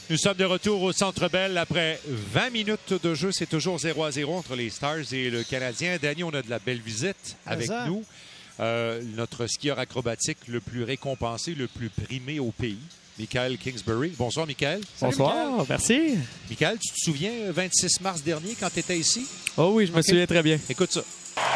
Nous sommes de retour au Centre Bell après 20 minutes de jeu. C'est toujours 0-0 entre les Stars et le Canadien. Danny, on a de la belle visite avec nous. Notre skieur acrobatique le plus récompensé, le plus primé au pays, Michael Kingsbury. Bonsoir, Michael. Bonsoir, Michael. Merci. Michael, tu te souviens, 26 mars dernier, quand tu étais ici? Oh oui, je me souviens très bien. Écoute ça.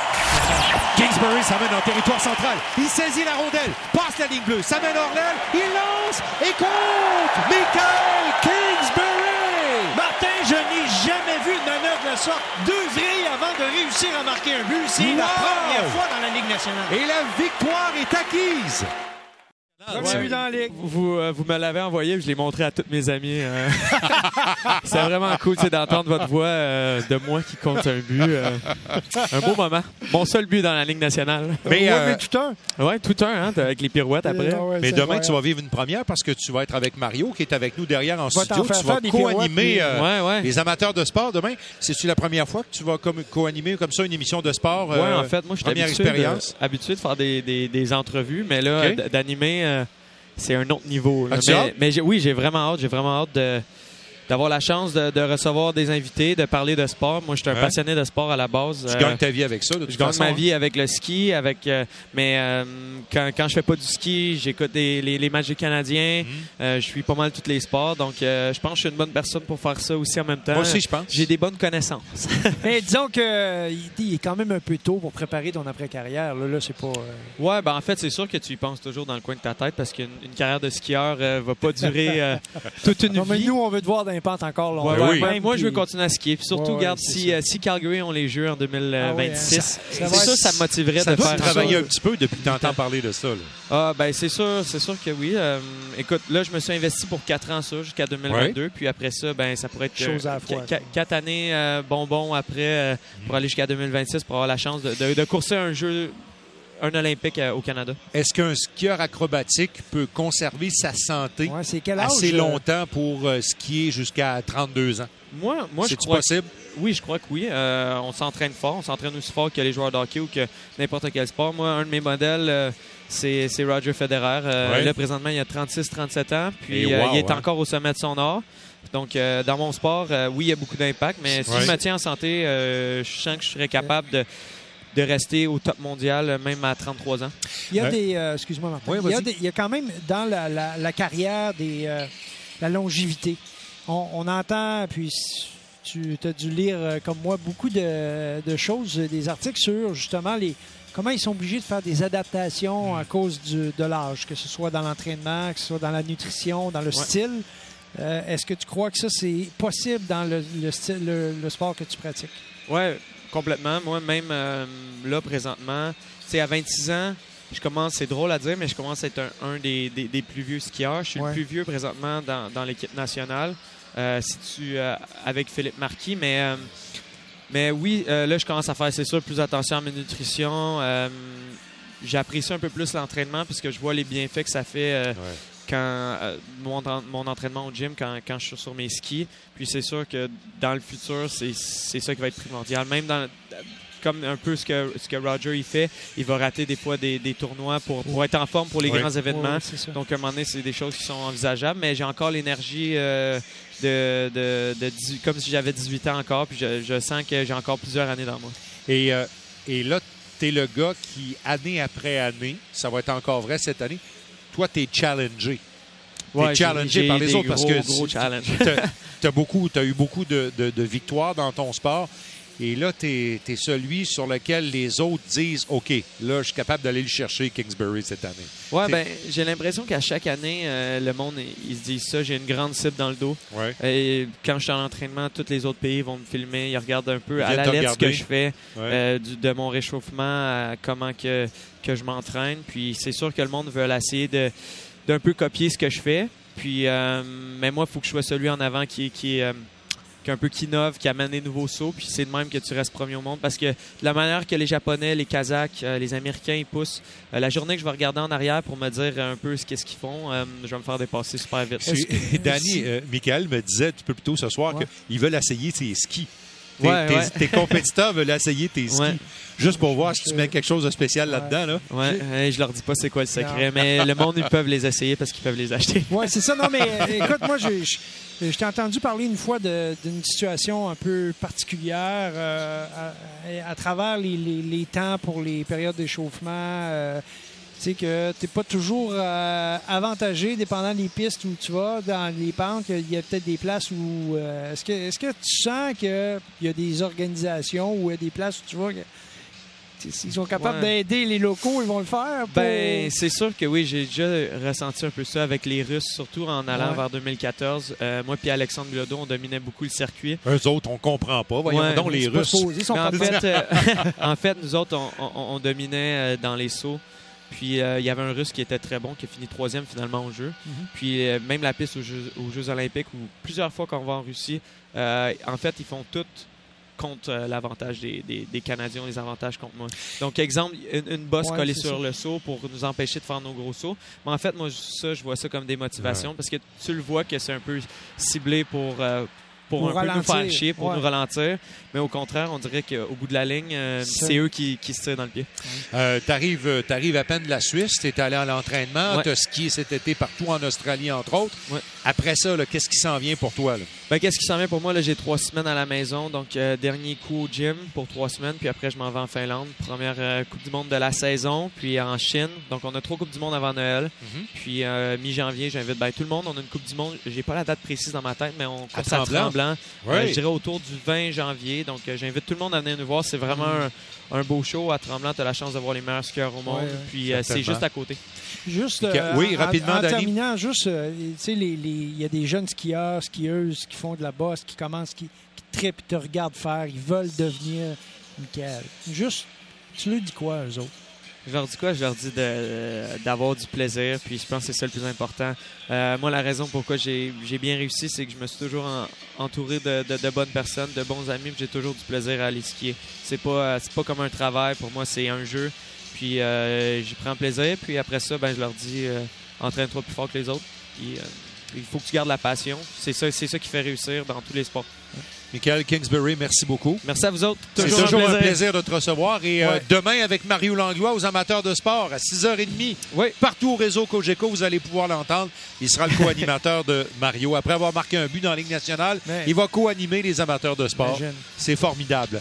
Kingsbury s'amène en territoire central. Il saisit la rondelle, passe la ligne bleue, s'amène hors l'aile, il lance et compte! Michael Kingsbury! Martin, je n'ai jamais vu une manœuvre de sorte. 2 vrilles avant de réussir à marquer un but. C'est la première fois dans la Ligue nationale. Et la victoire est acquise! Premier but dans la Ligue. Vous me l'avez envoyé, je l'ai montré à tous mes amis. C'est vraiment cool d'entendre votre voix de moi qui compte un but. Un beau moment. Mon seul but dans la Ligue nationale. Mais tout un. Oui, tout un, hein, avec les pirouettes après. Mais demain, tu vas vivre une première parce que tu vas être avec Mario qui est avec nous derrière en studio. Tu vas co-animer les amateurs de sport demain. C'est-tu la première fois que tu vas co-animer comme ça une émission de sport? Oui, en fait, moi, je suis habitué de faire des entrevues, mais là, d'animer... c'est un autre niveau. Là. Mais oui, j'ai vraiment hâte d'avoir la chance de recevoir des invités, de parler de sport. Moi, je suis un passionné de sport à la base. Tu gagnes ta vie avec ça, de toute façon. Je gagne ma vie avec le ski, mais quand je fais pas du ski, j'écoute les matchs des Canadiens. Je suis pas mal tous les sports. Donc, je pense que je suis une bonne personne pour faire ça aussi en même temps. Moi aussi, je pense. J'ai des bonnes connaissances. Mais disons qu'il est quand même un peu tôt pour préparer ton après-carrière. Là c'est pas... Ouais, ben en fait, c'est sûr que tu y penses toujours dans le coin de ta tête parce qu'une carrière de skieur va pas durer toute une vie. Mais nous, on veut te voir dans les pentes encore longtemps. Moi, je veux continuer à skier. Puis surtout, regarde, si Calgary ont les Jeux en 2026, ça me motiverait de faire ça. Tu travailler un petit peu depuis que tu entends parler de ça. Là. Ah, ben c'est sûr que oui. Écoute, là, je me suis investi pour 4 ans ça, jusqu'à 2022. Puis après ça, ben ça pourrait être 4 années bonbons après pour aller jusqu'à 2026 pour avoir la chance de courser un Olympique au Canada. Est-ce qu'un skieur acrobatique peut conserver sa santé assez longtemps pour skier jusqu'à 32 ans? Moi, je crois possible? Oui, je crois que oui. On s'entraîne fort. On s'entraîne aussi fort que les joueurs de hockey ou que n'importe quel sport. Moi, un de mes modèles, c'est Roger Federer. Là, présentement, il a 36-37 ans. Puis il est encore au sommet de son art. Donc, dans mon sport, oui, il y a beaucoup d'impact. Mais si je me tiens en santé, je sens que je serais capable de rester au top mondial, même à 33 ans. Il y a des... excuse-moi, Martin. Il y a quand même, dans la carrière, la longévité. On entend, puis tu as dû lire, comme moi, beaucoup de choses, des articles sur, justement, comment ils sont obligés de faire des adaptations à cause de l'âge, que ce soit dans l'entraînement, que ce soit dans la nutrition, dans le style. Est-ce que tu crois que ça, c'est possible dans le sport que tu pratiques? Oui, complètement. Moi, même là, présentement, à 26 ans, je commence, c'est drôle à dire, mais je commence à être un des plus vieux skieurs. Je suis le plus vieux présentement dans l'équipe nationale, avec Philippe Marquis. Mais oui, là, je commence à faire, c'est sûr, plus attention à ma nutrition. J'apprécie un peu plus l'entraînement puisque je vois les bienfaits que ça fait quand mon entraînement au gym, quand je suis sur mes skis. Puis c'est sûr que dans le futur, c'est ça qui va être primordial. Même comme un peu ce que Roger il fait, il va rater des fois des tournois pour être en forme pour les grands événements. Donc à un moment donné, c'est des choses qui sont envisageables, mais j'ai encore l'énergie comme si j'avais 18 ans encore, puis je sens que j'ai encore plusieurs années dans moi. Et là, tu es le gars qui, année après année, ça va être encore vrai cette année, toi, tu es challengé. T'es challengé par les autres parce que tu as eu beaucoup de victoires dans ton sport. Et là, tu es celui sur lequel les autres disent « OK, là, je suis capable d'aller le chercher, Kingsbury, cette année. » Oui, j'ai l'impression qu'à chaque année, le monde, ils se disent ça. J'ai une grande cible dans le dos. Ouais. Et quand je suis en entraînement, tous les autres pays vont me filmer. Ils regardent un peu à la lettre ce que je fais, de mon réchauffement, à comment que je m'entraîne. Puis c'est sûr que le monde veut essayer d'un peu copier ce que je fais. Puis, mais moi, il faut que je sois celui en avant qui innove, qui amène des nouveaux sauts, puis c'est de même que tu restes premier au monde, parce que de la manière que les Japonais, les Kazakhs, les Américains, ils poussent, la journée que je vais regarder en arrière pour me dire un peu qu'est-ce qu'ils font, je vais me faire dépasser super vite. Danny, Michael me disait un peu plus tôt ce soir qu'ils veulent essayer ses skis. tes compétiteurs veulent essayer tes skis. Ouais. Juste pour voir si tu mets quelque chose de spécial là-dedans. Là. Ouais, je leur dis pas c'est quoi le secret, mais le monde, ils peuvent les essayer parce qu'ils peuvent les acheter. Oui, c'est ça. Non, mais écoute, moi, je t'ai entendu parler une fois d'une situation un peu particulière à travers les temps pour les périodes d'échauffement. Tu sais que tu n'es pas toujours avantagé, dépendant des pistes où tu vas, dans les pentes. Il y a peut-être des places où... Est-ce que tu sens qu'il y a des organisations ou des places où tu vas... S'ils sont capables d'aider les locaux, ils vont le faire? Ben, c'est sûr que oui, j'ai déjà ressenti un peu ça avec les Russes, surtout en allant vers 2014. Moi puis Alexandre Bilodeau, on dominait beaucoup le circuit. Eux autres, on comprend pas. Voyons donc les Russes. En fait, nous autres, on dominait dans les sauts. Puis il y avait un Russe qui était très bon, qui a fini 3e finalement au jeu. Puis même la piste aux Jeux olympiques, où plusieurs fois quand on va en Russie, en fait, ils font tout contre l'avantage des Canadiens, les avantages contre moi. Donc, exemple, une bosse collée sur le saut pour nous empêcher de faire nos gros sauts. Mais en fait, moi, je vois ça comme des motivations parce que tu le vois que c'est un peu ciblé pour un peu nous faire chier, pour nous ralentir. Mais au contraire, on dirait qu'au bout de la ligne, c'est eux qui se tirent dans le pied. T'arrives à peine de la Suisse, t'es allé à l'entraînement, t'as skié cet été partout en Australie, entre autres. Après ça, qu'est-ce qui s'en vient pour toi? Là? Ben, qu'est-ce qui s'en vient pour moi? Là, j'ai 3 semaines à la maison. Donc, dernier coup au gym pour 3 semaines. Puis après, je m'en vais en Finlande. Première Coupe du monde de la saison. Puis en Chine. Donc, on a 3 Coupes du monde avant Noël. Puis mi-janvier, j'invite tout le monde. On a une Coupe du monde. J'ai pas la date précise dans ma tête, mais on course à Tremblant. Je dirais autour du 20 janvier. Donc, j'invite tout le monde à venir nous voir. C'est vraiment un beau show. À Tremblant, tu as la chance de voir les meilleurs skieurs au monde. Puis c'est juste à côté. Juste, oui, rapidement, en terminant, juste, tu sais, il y a des jeunes skieurs, skieuses qui font de la bosse, qui commencent, qui trippent, te regardent faire, ils veulent devenir Michael. Juste, tu leur dis quoi, eux autres? Je leur dis quoi? Je leur dis d'avoir du plaisir, puis je pense que c'est ça le plus important. Moi, la raison pourquoi j'ai bien réussi, c'est que je me suis toujours entouré de bonnes personnes, de bons amis, puis j'ai toujours du plaisir à aller skier. C'est pas comme un travail, pour moi, c'est un jeu. Puis j'y prends plaisir. Puis après ça, je leur dis entraîne-toi plus fort que les autres. Puis il faut que tu gardes la passion. C'est ça qui fait réussir dans tous les sports. Michael Kingsbury, merci beaucoup. Merci à vous autres. C'est toujours un plaisir de te recevoir. Et demain, avec Mario Langlois, aux amateurs de sport, à 6h30, partout au réseau Cogeco, vous allez pouvoir l'entendre. Il sera le co-animateur de Mario. Après avoir marqué un but dans la Ligue nationale, il va co-animer les amateurs de sport. C'est formidable.